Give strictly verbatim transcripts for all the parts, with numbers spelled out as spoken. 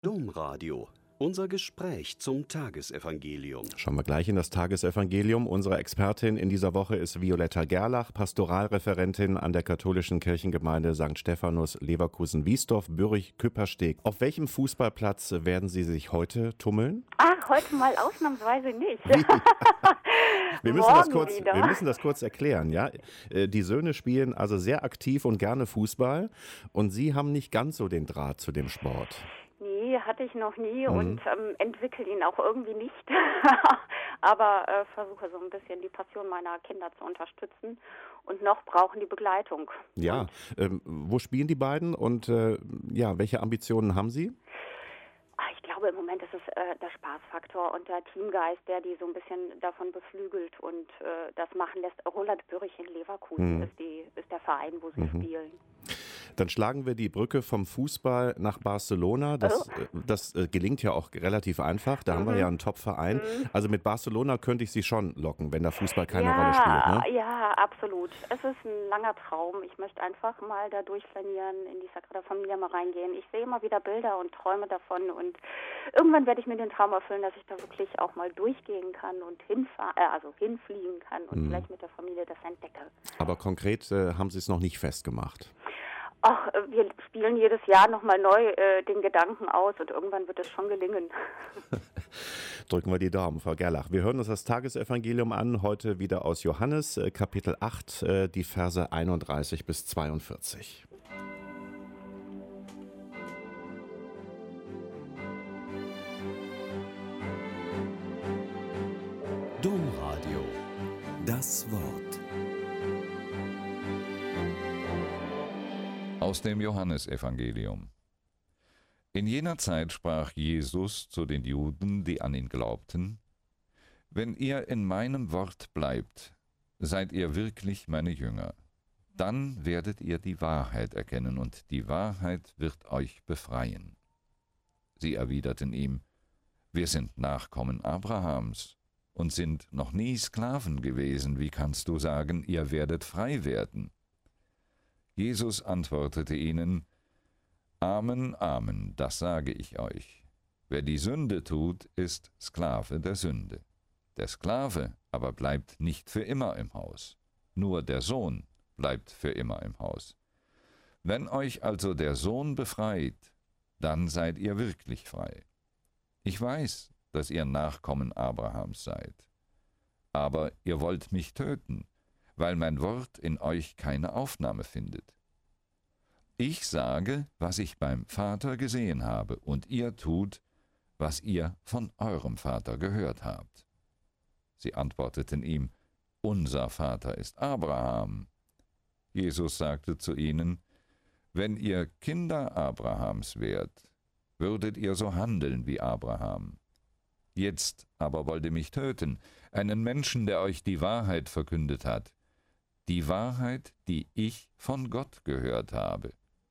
Domradio. Unser Gespräch zum Tagesevangelium. Schauen wir gleich in das Tagesevangelium. Unsere Expertin in dieser Woche ist Violetta Gerlach, Pastoralreferentin an der katholischen Kirchengemeinde Sankt Stephanus Leverkusen-Wiesdorf, Bürich-Küppersteg. Auf welchem Fußballplatz werden Sie sich heute tummeln? Ach, heute mal ausnahmsweise nicht. Wir müssen, das kurz, wir müssen das kurz erklären. Ja? Die Söhne spielen also sehr aktiv und gerne Fußball und Sie haben nicht ganz so den Draht zu dem Sport. Nee, hatte ich noch nie Mhm. und ähm, entwickle ihn auch irgendwie nicht. Aber äh, versuche so ein bisschen die Passion meiner Kinder zu unterstützen. Und noch brauchen die Begleitung. Ja, ähm, wo spielen die beiden und äh, ja, welche Ambitionen haben Sie? Ach, ich glaube, im Moment ist es äh, der Spaßfaktor und der Teamgeist, der die so ein bisschen davon beflügelt und äh, das machen lässt. Roland Bürich in Leverkusen Mhm. ist, die, ist der Verein, wo sie Mhm. spielen. Dann schlagen wir die Brücke vom Fußball nach Barcelona. Das, Oh. äh, das äh, gelingt ja auch relativ einfach. Da haben wir ja einen Top-Verein. Mhm. Also mit Barcelona könnte ich Sie schon locken, wenn der Fußball keine ja, Rolle spielt. Ne? Ja, absolut. Es ist ein langer Traum. Ich möchte einfach mal da durchflanieren, in die Sagrada Familia mal reingehen. Ich sehe immer wieder Bilder und träume davon und irgendwann werde ich mir den Traum erfüllen, dass ich da wirklich auch mal durchgehen kann und hinfahren, äh, also hinfliegen kann und Mhm. vielleicht mit der Familie das entdecke. Aber konkret äh, haben Sie es noch nicht festgemacht. Ach, äh, wir spielen jedes Jahr nochmal neu äh, den Gedanken aus und irgendwann wird es schon gelingen. Drücken wir die Daumen, Frau Gerlach. Wir hören uns das Tagesevangelium an, heute wieder aus Johannes, äh, Kapitel acht, äh, die Verse einunddreißig bis zweiundvierzig. Domradio. Das Wort. Aus dem Johannesevangelium. In jener Zeit sprach Jesus zu den Juden, die an ihn glaubten: Wenn ihr in meinem Wort bleibt, seid ihr wirklich meine Jünger. Dann werdet ihr die Wahrheit erkennen, und die Wahrheit wird euch befreien. Sie erwiderten ihm: Wir sind Nachkommen Abrahams und sind noch nie Sklaven gewesen. Wie kannst du sagen, ihr werdet frei werden? Jesus antwortete ihnen: Amen, Amen, das sage ich euch. Wer die Sünde tut, ist Sklave der Sünde. Der Sklave aber bleibt nicht für immer im Haus. Nur der Sohn bleibt für immer im Haus. Wenn euch also der Sohn befreit, dann seid ihr wirklich frei. Ich weiß, dass ihr Nachkommen Abrahams seid. Aber ihr wollt mich töten, weil mein Wort in euch keine Aufnahme findet. Ich sage, was ich beim Vater gesehen habe, und ihr tut, was ihr von eurem Vater gehört habt. Sie antworteten ihm: Unser Vater ist Abraham. Jesus sagte zu ihnen: Wenn ihr Kinder Abrahams wärt, würdet ihr so handeln wie Abraham. Jetzt aber wollt ihr mich töten, einen Menschen, der euch die Wahrheit verkündet hat, die Wahrheit, die ich von Gott gehört habe.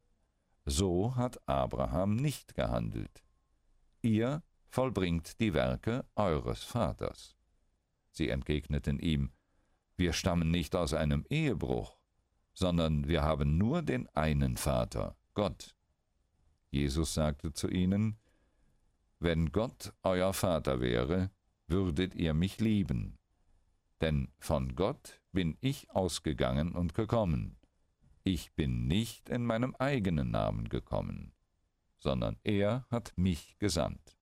So hat Abraham nicht gehandelt. Ihr vollbringt die Werke eures Vaters. Sie entgegneten ihm: Wir stammen nicht aus einem Ehebruch, sondern wir haben nur den einen Vater, Gott. Jesus sagte zu ihnen: Wenn Gott euer Vater wäre, würdet ihr mich lieben. Denn von Gott bin ich ausgegangen und gekommen. Ich bin nicht in meinem eigenen Namen gekommen, sondern er hat mich gesandt.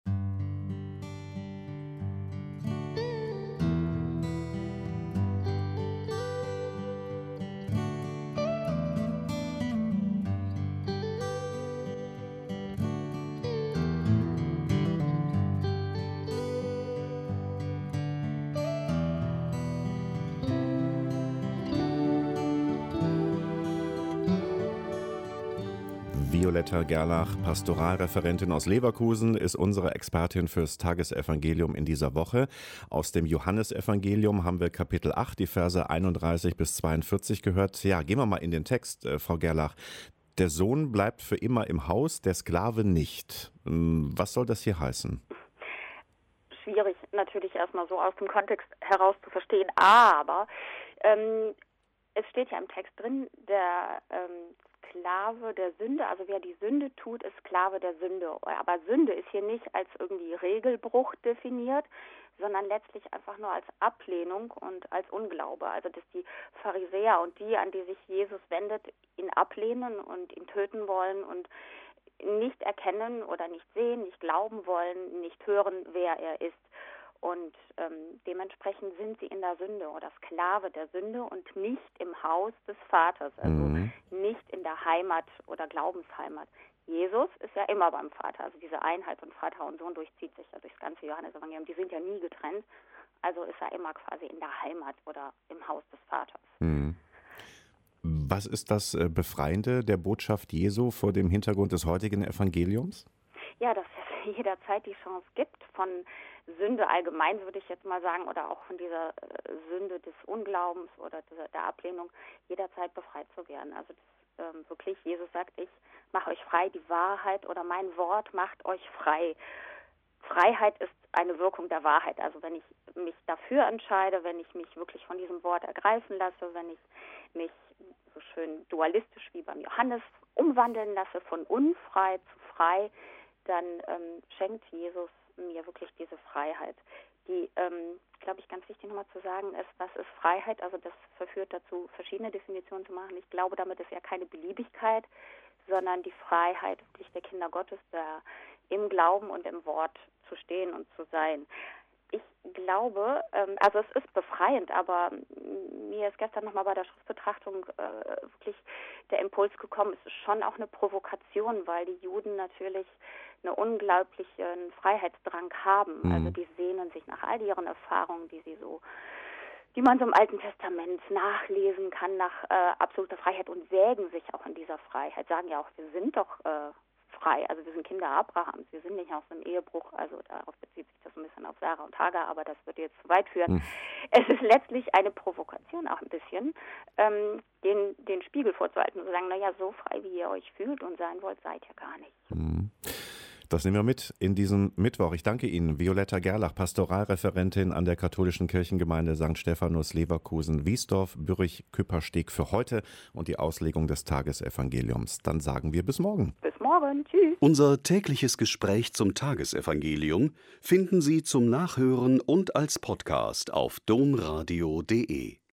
Violetta Gerlach, Pastoralreferentin aus Leverkusen, ist unsere Expertin fürs Tagesevangelium in dieser Woche. Aus dem Johannesevangelium haben wir Kapitel acht, die Verse einunddreißig bis zweiundvierzig gehört. Ja, gehen wir mal in den Text, äh, Frau Gerlach. Der Sohn bleibt für immer im Haus, der Sklave nicht. Was soll das hier heißen? Schwierig natürlich erstmal so aus dem Kontext heraus zu verstehen, aber ähm, es steht ja im Text drin, der ähm, Sklave der Sünde, also wer die Sünde tut, ist Sklave der Sünde. Aber Sünde ist hier nicht als irgendwie Regelbruch definiert, sondern letztlich einfach nur als Ablehnung und als Unglaube. Also dass die Pharisäer und die, an die sich Jesus wendet, ihn ablehnen und ihn töten wollen und nicht erkennen oder nicht sehen, nicht glauben wollen, nicht hören, wer er ist. Und ähm, dementsprechend sind sie in der Sünde oder Sklave der Sünde und nicht im Haus des Vaters, also Mhm. nicht in der Heimat oder Glaubensheimat. Jesus ist ja immer beim Vater, also diese Einheit von Vater und Sohn durchzieht sich ja durchs ganze Johannesevangelium, die sind ja nie getrennt, also ist er immer quasi in der Heimat oder im Haus des Vaters. Mhm. Was ist das äh, Befreiende der Botschaft Jesu vor dem Hintergrund des heutigen Evangeliums? Ja, dass es jederzeit die Chance gibt, von Sünde allgemein, würde ich jetzt mal sagen, oder auch von dieser äh, Sünde des Unglaubens oder dieser, der Ablehnung, jederzeit befreit zu werden. Also das, ähm, wirklich, Jesus sagt, ich mache euch frei, die Wahrheit oder mein Wort macht euch frei. Freiheit ist eine Wirkung der Wahrheit. Also wenn ich mich dafür entscheide, wenn ich mich wirklich von diesem Wort ergreifen lasse, wenn ich mich so schön dualistisch wie beim Johannes umwandeln lasse, von unfrei zu frei, dann ähm, schenkt Jesus mir wirklich diese Freiheit. Die, ähm, glaube ich, ganz wichtig nochmal zu sagen ist, was ist Freiheit? Also das verführt dazu, verschiedene Definitionen zu machen. Ich glaube, damit ist ja keine Beliebigkeit, sondern die Freiheit wirklich der Kinder Gottes, da im Glauben und im Wort zu stehen und zu sein. Ich glaube, ähm, also es ist befreiend, aber mir ist gestern nochmal bei der Schriftbetrachtung äh, wirklich der Impuls gekommen, es ist schon auch eine Provokation, weil die Juden natürlich einen unglaublichen Freiheitsdrang haben. Mhm. Also die sehnen sich nach all ihren Erfahrungen, die sie so, die man so im Alten Testament nachlesen kann, nach äh, absoluter Freiheit und wägen sich auch in dieser Freiheit, sagen ja auch, wir sind doch äh, frei, also wir sind Kinder Abrahams, wir sind nicht aus einem Ehebruch, also darauf bezieht sich das ein bisschen auf Sarah und Hagar, aber das würde jetzt zu weit führen. Mhm. Es ist letztlich eine Provokation auch ein bisschen, ähm, den, den Spiegel vorzuhalten und zu sagen, naja, so frei wie ihr euch fühlt und sein wollt, seid ihr gar nicht. Mhm. Das nehmen wir mit in diesen Mittwoch. Ich danke Ihnen, Violetta Gerlach, Pastoralreferentin an der katholischen Kirchengemeinde Sankt Stephanus Leverkusen, Wiesdorf, Bürich, Küppersteg für heute und die Auslegung des Tagesevangeliums. Dann sagen wir bis morgen. Bis morgen, tschüss. Unser tägliches Gespräch zum Tagesevangelium finden Sie zum Nachhören und als Podcast auf domradio punkt de.